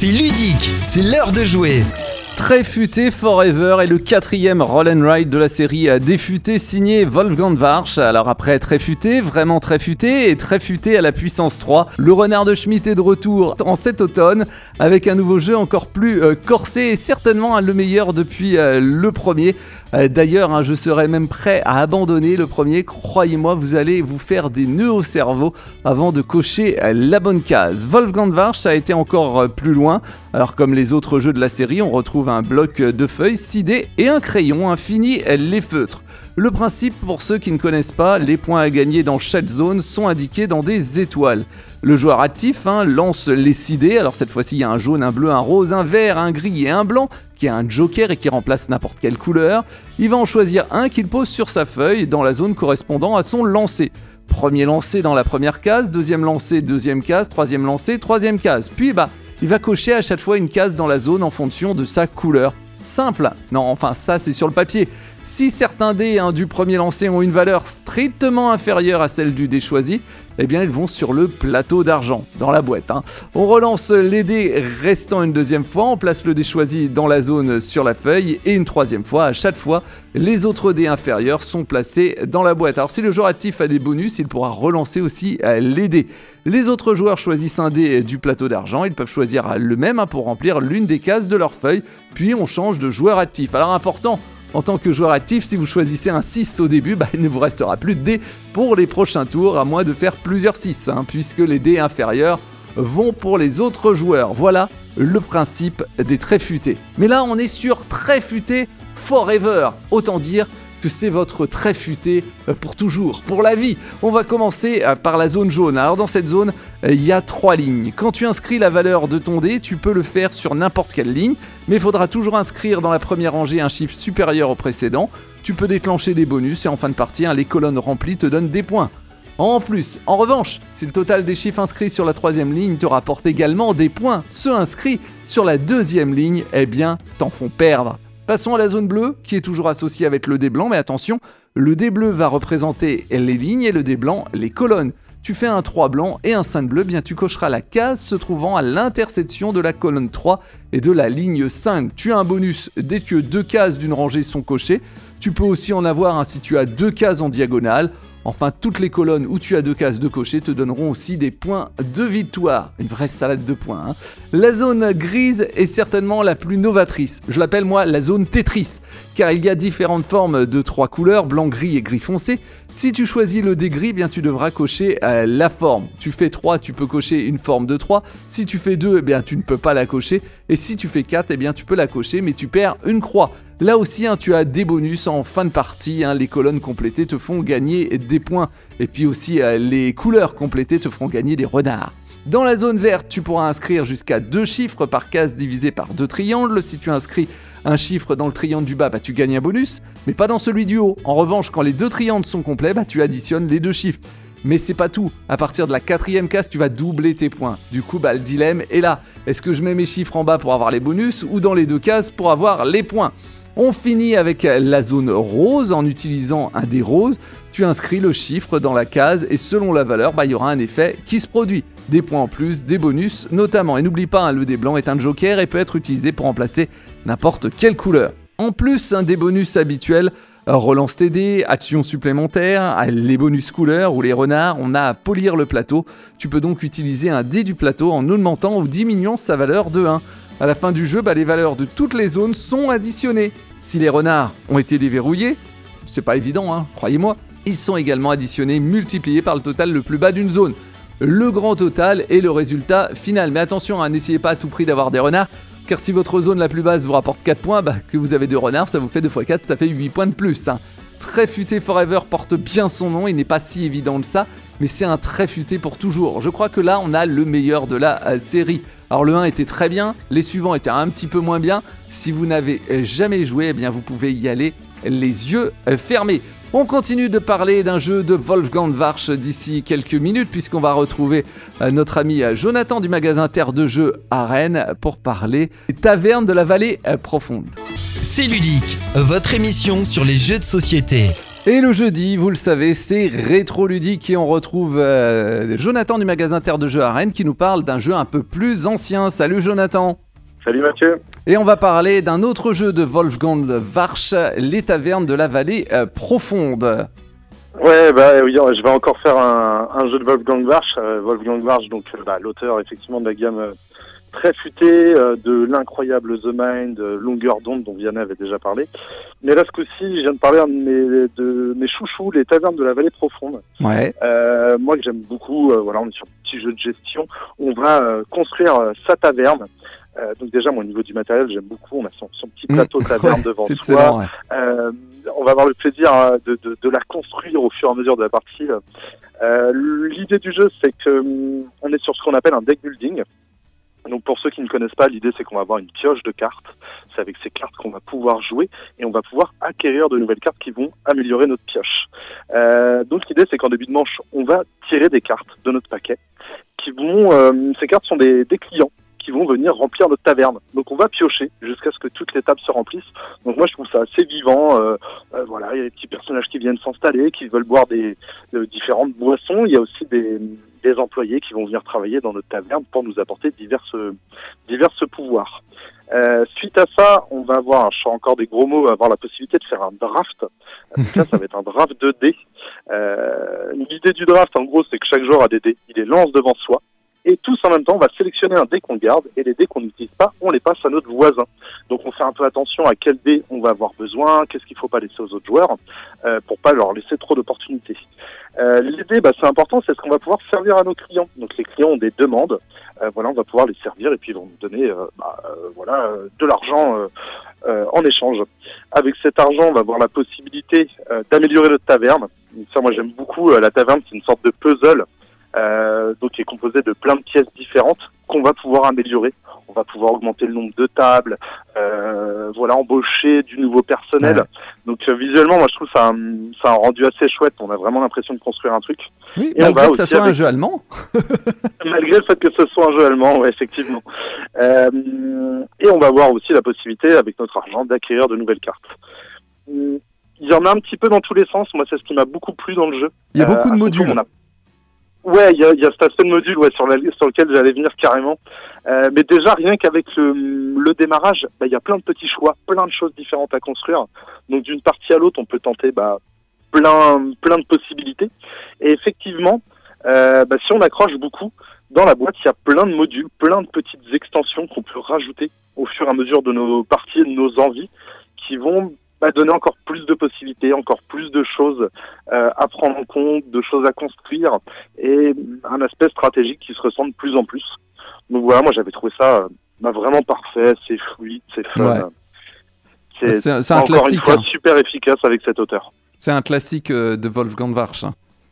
C'est ludique, c'est l'heure de jouer. Très futé Forever est le 4e roll and ride de la série des futés signé Wolfgang Warsch. Alors après très futé, vraiment très futé et très futé à la puissance 3, le renard de Schmitt est de retour en cet automne avec un nouveau jeu encore plus corsé et certainement le meilleur depuis le premier. D'ailleurs, je serais même prêt à abandonner le premier. Croyez-moi, vous allez vous faire des nœuds au cerveau avant de cocher la bonne case. Wolfgang Warsch a été encore plus loin. Alors comme les autres jeux de la série, on retrouve un bloc de feuilles, 6 dés et un crayon, fini les feutres. Le principe, pour ceux qui ne connaissent pas, les points à gagner dans chaque zone sont indiqués dans des étoiles. Le joueur actif lance les 6 dés, alors cette fois-ci il y a un jaune, un bleu, un rose, un vert, un gris et un blanc, qui est un joker et qui remplace n'importe quelle couleur. Il va en choisir un qu'il pose sur sa feuille dans la zone correspondant à son lancer. Premier lancé dans la première case, deuxième lancé, deuxième case, troisième lancé, troisième case. Puis il va cocher à chaque fois une case dans la zone en fonction de sa couleur. Simple. Non, enfin ça c'est sur le papier. Si certains dés du premier lancer ont une valeur strictement inférieure à celle du dé choisi, eh bien ils vont sur le plateau d'argent, dans la boîte. On relance les dés restant une deuxième fois, on place le dé choisi dans la zone sur la feuille et une troisième fois. À chaque fois, les autres dés inférieurs sont placés dans la boîte. Alors si le joueur actif a des bonus, il pourra relancer aussi les dés. Les autres joueurs choisissent un dé du plateau d'argent, ils peuvent choisir le même pour remplir l'une des cases de leur feuille, puis on change de joueur actif. Alors important, en tant que joueur actif, si vous choisissez un 6 au début, il ne vous restera plus de dés pour les prochains tours, à moins de faire plusieurs 6, puisque les dés inférieurs vont pour les autres joueurs. Voilà le principe des très futés. Mais là, on est sur très futé forever, autant dire que c'est votre très futé pour toujours, pour la vie. On va commencer par la zone jaune. Alors dans cette zone, il y a 3 lignes. Quand tu inscris la valeur de ton dé, tu peux le faire sur n'importe quelle ligne, mais il faudra toujours inscrire dans la première rangée un chiffre supérieur au précédent. Tu peux déclencher des bonus et en fin de partie, les colonnes remplies te donnent des points. En revanche, si le total des chiffres inscrits sur la 3e ligne te rapporte également des points, ceux inscrits sur la 2e ligne, t'en font perdre. Passons à la zone bleue, qui est toujours associée avec le dé blanc, mais attention, le dé bleu va représenter les lignes et le dé blanc les colonnes. Tu fais un 3 blanc et un 5 bleu, tu cocheras la case se trouvant à l'intersection de la colonne 3 et de la ligne 5. Tu as un bonus dès que 2 cases d'une rangée sont cochées. Tu peux aussi en avoir si tu as 2 cases en diagonale. Enfin, toutes les colonnes où tu as 2 cases de cocher te donneront aussi des points de victoire. Une vraie salade de points. La zone grise est certainement la plus novatrice. Je l'appelle moi la zone Tetris, car il y a différentes formes de 3 couleurs, blanc, gris et gris foncé. Si tu choisis le dé gris, tu devras cocher la forme. Tu fais 3, tu peux cocher une forme de 3. Si tu fais 2, tu ne peux pas la cocher. Et si tu fais 4, tu peux la cocher, mais tu perds une croix. Là aussi, tu as des bonus en fin de partie. Les colonnes complétées te font gagner des points. Et puis aussi, les couleurs complétées te feront gagner des renards. Dans la zone verte, tu pourras inscrire jusqu'à 2 chiffres par case divisé par 2 triangles. Si tu inscris un chiffre dans le triangle du bas, tu gagnes un bonus, mais pas dans celui du haut. En revanche, quand les 2 triangles sont complets, tu additionnes les 2 chiffres. Mais c'est pas tout. À partir de la 4e case, tu vas doubler tes points. Du coup, le dilemme est là. Est-ce que je mets mes chiffres en bas pour avoir les bonus ou dans les 2 cases pour avoir les points ? On finit avec la zone rose en utilisant un dé rose. Tu inscris le chiffre dans la case et selon la valeur, il y aura un effet qui se produit. Des points en plus, des bonus notamment. Et n'oublie pas, le dé blanc est un joker et peut être utilisé pour remplacer n'importe quelle couleur. En plus, des bonus habituels, relance tes dés, actions supplémentaires, les bonus couleurs ou les renards, on a à polir le plateau. Tu peux donc utiliser un dé du plateau en augmentant ou diminuant sa valeur de 1. À la fin du jeu, les valeurs de toutes les zones sont additionnées. Si les renards ont été déverrouillés, c'est pas évident, croyez-moi, ils sont également additionnés, multipliés par le total le plus bas d'une zone. Le grand total est le résultat final. Mais attention, n'essayez pas à tout prix d'avoir des renards, car si votre zone la plus basse vous rapporte 4 points, que vous avez 2 renards, ça vous fait 2 x 4, ça fait 8 points de plus. Très futé Forever porte bien son nom, il n'est pas si évident que ça, mais c'est un très futé pour toujours. Je crois que là, on a le meilleur de la série. Alors le 1 était très bien, les suivants étaient un petit peu moins bien. Si vous n'avez jamais joué, vous pouvez y aller les yeux fermés. On continue de parler d'un jeu de Wolfgang Warsch d'ici quelques minutes, puisqu'on va retrouver notre ami Jonathan du magasin Terre de Jeux à Rennes pour parler des tavernes de la vallée profonde. C'est ludique, votre émission sur les jeux de société. Et le jeudi, vous le savez, c'est Rétro-Ludique et on retrouve Jonathan du magasin Terre de Jeux à Rennes qui nous parle d'un jeu un peu plus ancien. Salut Jonathan. Salut Mathieu. Et on va parler d'un autre jeu de Wolfgang Warsch, Les Tavernes de la Vallée Profonde. Ouais, oui, je vais encore faire un jeu de Wolfgang Warsch. Wolfgang Warsch, donc l'auteur effectivement de la gamme très futée, de l'incroyable The Mind, Longueur d'onde dont Vianney avait déjà parlé. Mais là, ce coup-ci, je viens de parler de mes chouchous, Les Tavernes de la Vallée Profonde. Ouais. Moi que j'aime beaucoup, on est sur un petit jeu de gestion. On va construire sa taverne. Donc déjà, moi, au niveau du matériel, j'aime beaucoup. On a son petit plateau taverne devant soi. Ouais. On va avoir le plaisir de la construire au fur et à mesure de la partie. L'idée du jeu, c'est que on est sur ce qu'on appelle un deck building. Donc pour ceux qui ne connaissent pas, l'idée c'est qu'on va avoir une pioche de cartes. C'est avec ces cartes qu'on va pouvoir jouer et on va pouvoir acquérir de nouvelles cartes qui vont améliorer notre pioche. Donc l'idée c'est qu'en début de manche, on va tirer des cartes de notre paquet qui vont. Ces cartes sont des clients qui vont venir remplir notre taverne. Donc on va piocher jusqu'à ce que toutes les tables se remplissent. Donc moi je trouve ça assez vivant. Il y a des petits personnages qui viennent s'installer, qui veulent boire différentes boissons. Il y a aussi des employés qui vont venir travailler dans notre taverne pour nous apporter divers pouvoirs. Suite à ça, on va avoir, je sors encore des gros mots, avoir la possibilité de faire un draft. Donc là, ça va être un draft de dés. L'idée du draft, en gros, c'est que chaque joueur a des dés. Il les lance devant soi. Et tous en même temps, on va sélectionner un dé qu'on garde et les dés qu'on n'utilise pas, on les passe à notre voisin. Donc on fait un peu attention à quel dé on va avoir besoin, qu'est-ce qu'il ne faut pas laisser aux autres joueurs pour pas leur laisser trop d'opportunités. L'idée, c'est important, c'est ce qu'on va pouvoir servir à nos clients. Donc les clients ont des demandes, on va pouvoir les servir et puis ils vont nous donner de l'argent en échange. Avec cet argent, on va avoir la possibilité d'améliorer notre taverne. Donc ça, moi j'aime beaucoup. La taverne, c'est une sorte de puzzle. Donc qui est composé de plein de pièces différentes qu'on va pouvoir améliorer. On va pouvoir augmenter le nombre de tables, embaucher du nouveau personnel. Ouais. Donc visuellement, moi je trouve ça un rendu assez chouette. On a vraiment l'impression de construire un truc. Oui, et malgré que ça soit un jeu allemand. Malgré le fait que ce soit un jeu allemand, ouais, effectivement. Et on va avoir aussi la possibilité, avec notre argent, d'acquérir de nouvelles cartes. Il y en a un petit peu dans tous les sens. Moi, c'est ce qui m'a beaucoup plu dans le jeu. Il y a beaucoup de modules. Ouais, il y a cet aspect de module sur lequel j'allais venir carrément. Mais déjà, rien qu'avec le démarrage, il y a plein de petits choix, plein de choses différentes à construire. Donc d'une partie à l'autre, on peut tenter plein de possibilités. Et effectivement, si on accroche beaucoup, dans la boîte, il y a plein de modules, plein de petites extensions qu'on peut rajouter au fur et à mesure de nos parties et de nos envies qui vont donner encore plus de possibilités, encore plus de choses à prendre en compte, de choses à construire et un aspect stratégique qui se ressent de plus en plus. Donc voilà, moi j'avais trouvé ça vraiment parfait, c'est fluide, c'est fun. Ouais. C'est un encore classique, une fois super efficace avec cet auteur. C'est un classique de Wolfgang Warsch.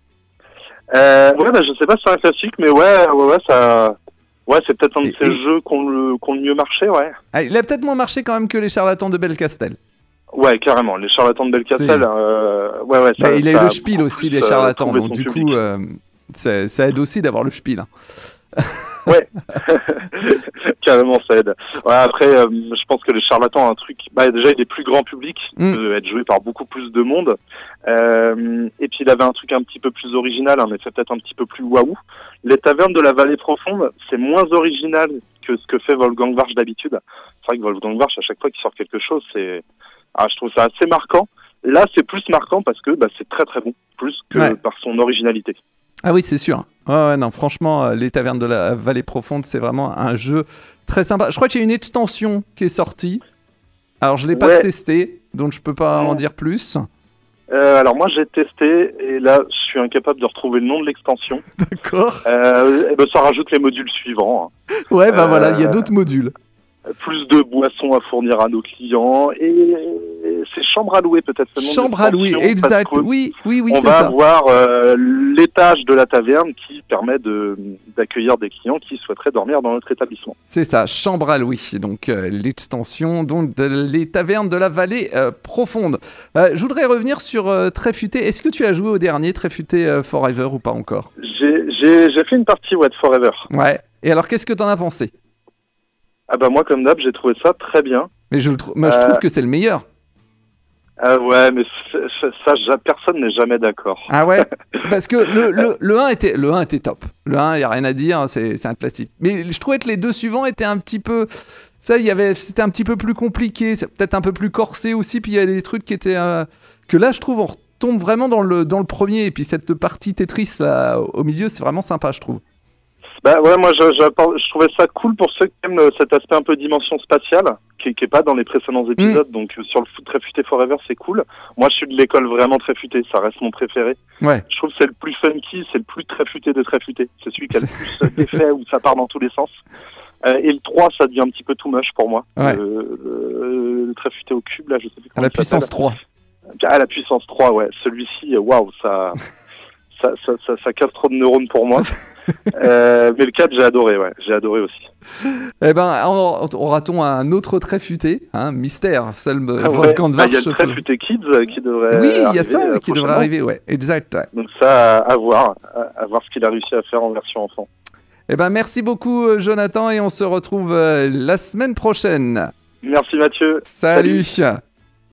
Je sais pas si c'est un classique, mais ça... Ouais, c'est peut-être un de ces jeux qui ont le mieux marché, ouais. Ah, il a peut-être moins marché quand même que les charlatans de Belcastel. Ouais, carrément. Les charlatans de Belcastel, ça, il a eu le spiel aussi, les charlatans. Donc du coup, ça aide aussi d'avoir le spiel. Ouais, carrément, ça aide. Ouais, après, je pense que les charlatans ont un truc... déjà, il est plus grand public, il peut être joué par beaucoup plus de monde. Et puis, il avait un truc un petit peu plus original, un effet peut-être un petit peu plus waouh. Les Tavernes de la Vallée Profonde, c'est moins original que ce que fait Wolfgang Warsch d'habitude. C'est vrai que Wolfgang Warsch, à chaque fois qu'il sort quelque chose, je trouve ça assez marquant. Là, c'est plus marquant parce que c'est très très bon, plus que par son originalité. Ah oui, c'est sûr. Ouais, non, franchement, les Tavernes de la Vallée Profonde, c'est vraiment un jeu très sympa. Je crois qu'il y a une extension qui est sortie. Alors, je ne l'ai pas testé, donc je ne peux pas en dire plus. Alors moi, j'ai testé, et là, je suis incapable de retrouver le nom de l'extension. D'accord. Ça rajoute les modules suivants. Ouais, voilà, il y a d'autres modules. Plus de boissons à fournir à nos clients et c'est chambre à louer peut-être le nom. Chambre à louer, exact. Oui, on c'est va ça. avoir l'étage de la taverne qui permet d'accueillir des clients qui souhaiteraient dormir dans notre établissement. C'est ça, chambre à louer. Donc l'extension les Tavernes de la Vallée Profonde. Je voudrais revenir sur Très Futé. Est-ce que tu as joué au dernier Très Futé Forever ou pas encore ? J'ai fait une partie de Forever. Ouais. Et alors qu'est-ce que t'en as pensé ? Moi comme d'hab, j'ai trouvé ça très bien. Mais je trouve que c'est le meilleur. Ouais, mais personne n'est jamais d'accord. Ah ouais. Parce que le 1 était top. Le 1, il n'y a rien à dire, c'est un classique. Mais je trouvais que les deux suivants étaient un petit peu... c'était un petit peu plus compliqué, c'est peut-être un peu plus corsé aussi, puis il y a des trucs qui étaient... que là, je trouve, on retombe vraiment dans le premier, et puis cette partie Tetris là, au milieu, c'est vraiment sympa, je trouve. Bah ouais, moi je trouvais ça cool pour ceux qui aiment cet aspect un peu dimension spatiale, qui est pas dans les précédents épisodes, donc sur le foot Très Futé Forever, c'est cool. Moi je suis de l'école vraiment Très Futé, ça reste mon préféré. Ouais. Je trouve que c'est le plus funky, c'est le plus Très Futé des Très Futés. C'est celui qui a le plus d'effets, où ça part dans tous les sens. Et le 3, ça devient un petit peu too much pour moi. Ouais. Le Très Futé au cube, là, je sais plus comment À la puissance 3. À la puissance 3, ouais. Celui-ci, waouh, ça casse trop de neurones pour moi. Mais le 4, j'ai adoré aussi. Eh ben, aura-t-on un autre Très Futé, Mystère, seul Wolfgang Warsch. Il y a le Très Futé Kids qui devrait arriver. Oui, il y a ça qui devrait arriver, ouais, exact. Ouais. Donc ça, à voir ce qu'il a réussi à faire en version enfant. Eh ben, merci beaucoup, Jonathan, et on se retrouve la semaine prochaine. Merci Mathieu. Salut.